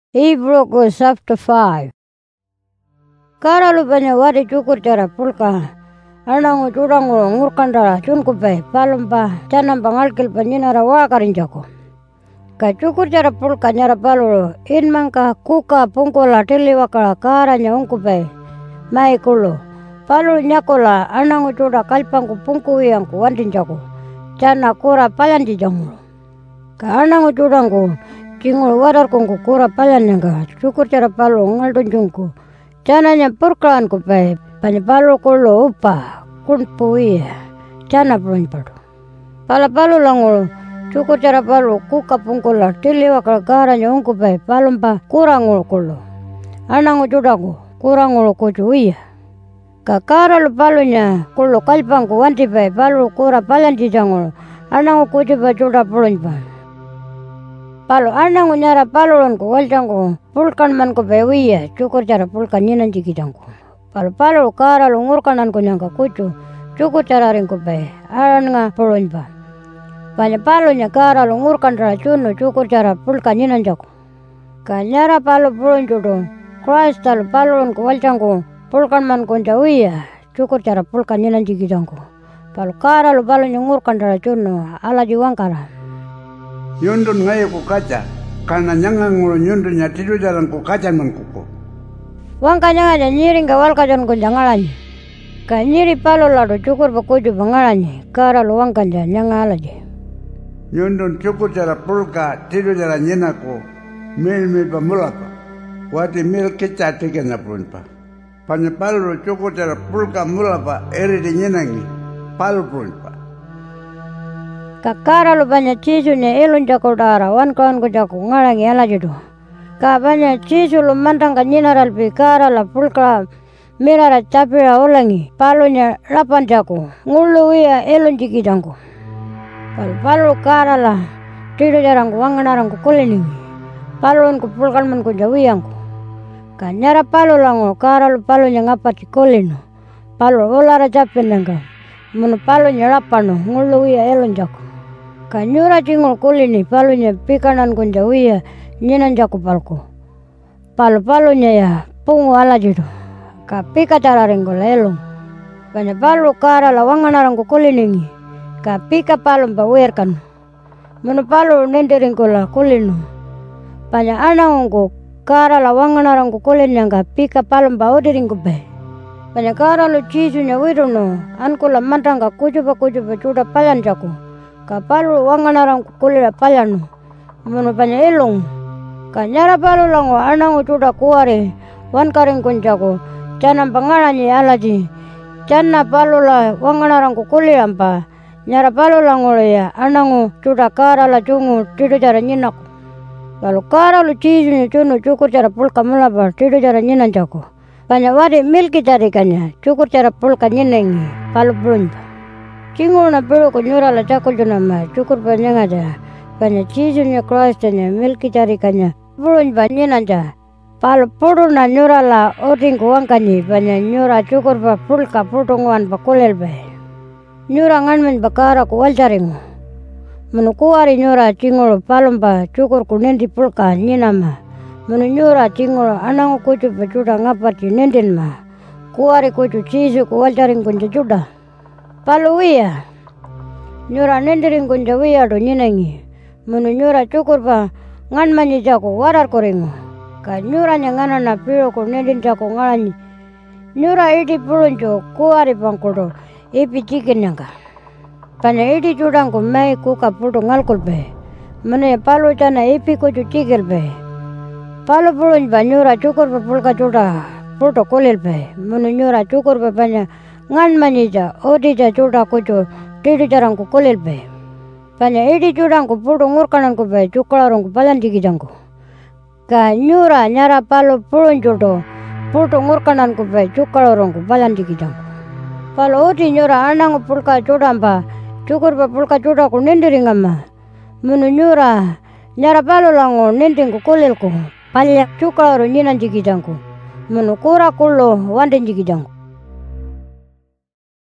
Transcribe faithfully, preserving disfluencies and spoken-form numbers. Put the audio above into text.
Hebrews chapter five. Karalu banyak wadi cukur cara pulka. Anangu curangu ngurkandara cunkupai palumpa canam pangalkil panjinara wakarin jako. Ka cukur cara pulka nyara palulu inmangka kuka pungkola tiliwakala karanya ungkupai mai kulu. Palu nyakola anangu cura kalpangku pungkuwiangku wandin jako. Cana kura palanji jangulu. Ka anangu curangku cingul wadar kongku kura palan yang cukur cara palu ngaldun jungku. Cananya purkaan ku pai pani palu kulo upa kun pui cana pun padu. Pala palu langul cukur cara palu kuka pungkula tiliwa kalgaranya ungku pai palumpa kurangul kulo. Anangu cudaku kurangul kucu iya. Kakara lu palunya kulo kalpangku wanti pai palu kura palan jijangul. Anangu kucu pai cuda pulun pai. Palu anangu nyara palulunku waljangku pulkan manku bewiya cukur cara pulkan nyinan jikidangku. Palu palu kara lu ngurkananku nyangka kucu cukur cara ringku be aran nga pulun pa. Banyak palunya kara lu ngurkan racunu cukur cara pulkan nyinan jaku. Kanyara palu pulun judu Christ talu palulunku waljangku pulkan manku jawiya cukur cara pulkan nyinan jikidangku. Palu kara lu palunya ngurkan racunu ala jiwangkara. Yundun ngayo ku kaca karena nyangang ngulu yundunnya tidur jalan ku kaca mengkuku. Wang kanya aja nyiring kawal kacan ku jangalannya. Ka nyiri palo lado cukur bakuju bangalannya kara lu wang kanya nyangalaje. Yundun cukur cara pulka tidur jalan nyenaku mil mil pamulapa. Wati mil kica tiga na pun pa. Panya palo cukur cara pulka mulapa eri di nyenangi palo pun pa. Kakara lu banyak cisunya ilun jako dara wan kawan ku jako ngalangi ala judu. Ka banyak cisu lu mantang ka nyinaral pikara la pulka mirara capira ulangi palunya lapan jako ngulu iya ilun jikidangku. Palu palu kara la tidu jarangku wanganarangku kuliningi palun ku pulkan man ku jawiyangku. Kanyara palu langu kara lu palunya ngapa cikulinu palu ulara capin nangka munu palunya lapano ngulu iya ilun jako. Kanyura cingul kulini palunya pikanan kunjawiya nyinan jaku palku. Palu-palunya ya pungu ala judu. Ka pika cararing ko lelong. Kanya palu kara lawangan arang ko kuliningi. Ka pika palum pawirkan. Munu palu nendiring ko la kulinu. Panya anang ko kara lawangan arang ko kulin yang ka pika palum pawdiring ko be. Panya kara lu cisunya wiruno. Anko la mantang ka kujupa kujupa cuda palan jaku. Kapalu wanganarang kukulira palanu munu panya ilung kanyara palu lango anangu cuda kuare wan karing kunjaku canam pangalani alaji canna palu la wanganarang kukulira pa nyara palu lango ya anangu cuda kara la cungu tidu cara nyinak lalu kara lu cisunya cunu cukur cara pulka mulapa tidu cara nyinan jaku banyak wadi milki carikanya cukur cara pulka nyinengi palu belum. Cingul na pilu ku nyura la cakul juna ma cukur banyak aja. Banyak cisunya Kristanya milki carikanya. Bulun banyak aja. Palu puru na nyura la oding ku wangkani. Banyak nyura cukur pa pulka putunguan pa kulel bay. Nyura nganmen bakara ku walcaringu. Menu kuari nyura cingul palum pa cukur ku nendi pulka nyina ma. Menu nyura cingul anangu kucu pa cuda ngapati nendin ma. Kuari kucu cisu ku walcaring kunja cuda. Palu iya nyura nendiring kunja wiya do nyinengi munu nyura cukur pa ngan manyi jako warar koringu ka nyura nyangana na piro ko nendin jako ngalani nyura iti pulunjo kuari pangkudo ipi cikin nyangka panya iti cudangku mai kuka putu ngalkul be mene palu cana ipi kucu cikil be palu pulunj pa nyura cukur pa pulka cuda putu kulil be munu nyura cukur pa panya ngan manija odija cuda kucu tidu jarangku kulil be. Panya idi cudangku putu ngurkananku be cukalarungku palan jikidangku. Ka nyura nyara palu pulun judo putu ngurkananku be cukalarungku palan jikidangku. Palu odi nyura anangu pulka cudampa cukur pa pulka cudaku nindiringama. Munu nyura nyara palu langu nindingku kulilku palyak cukalaru nyinan jikidangku. Munu kura kulo wandin jikidangku.